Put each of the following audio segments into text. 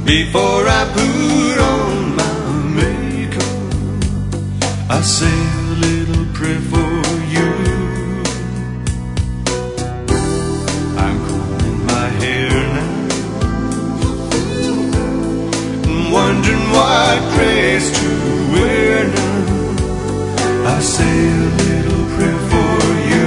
Before I put on my makeup, I say a little prayer for you. I'm combing my hair now, wondering what dress to wear now. I say a little prayer for you.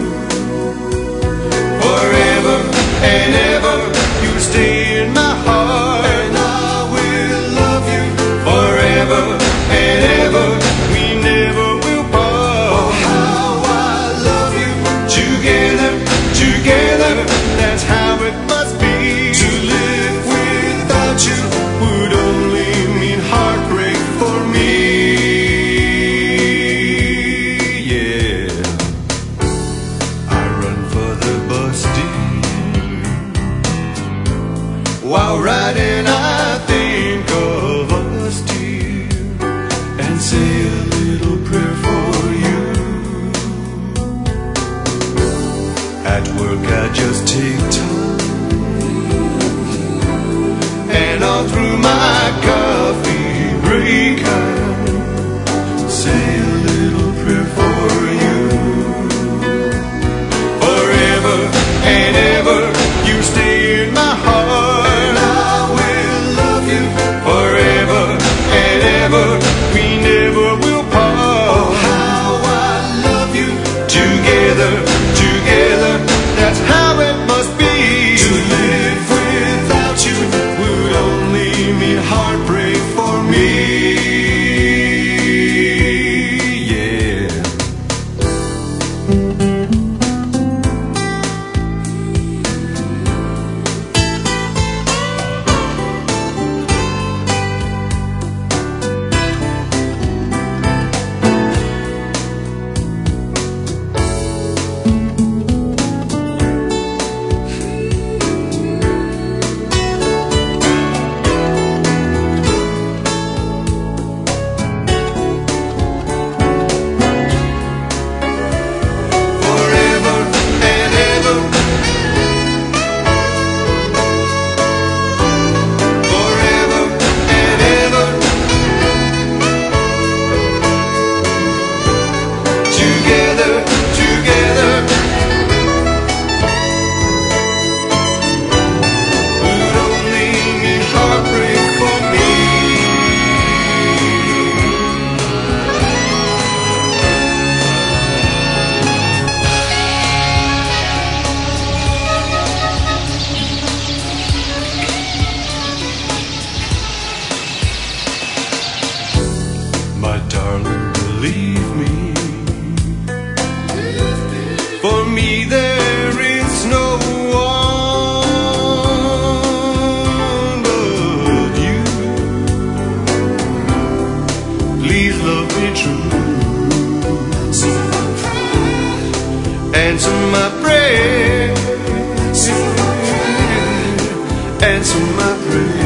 Forever and ever you stay in my heart, and I will love you forever and ever. We never will part. Oh, how I love you. Together, together, that's how it must be. To live without you would only mean heartbreak for me. Yeah, I run for the bus, dear. While riding I think of us, dear, and say a little prayer for you. At work I just take time, and all through my coffee break I say a little prayer for you. Forever and ever you stay in my heart, and I will love you forever and ever. We never will part. Oh, how I love you. Together, together, that's how it must be. To live without you would only mean heartbreak for me. Yeah. Forever and ever. Forever and ever. Together, together, would only mean heartbreak for me. My darling, believe me, for me there is no one but you. Please love me true. Answer my prayer. Answer my prayer.